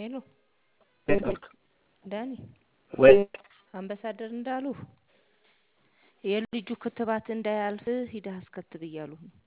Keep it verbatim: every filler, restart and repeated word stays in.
ሄሎ ዳኒ ወይ አምባሳደር እንዳሉ የልጁ ክትባት እንዳያልፍ ሂደህ አስከትብ እያሉ ነው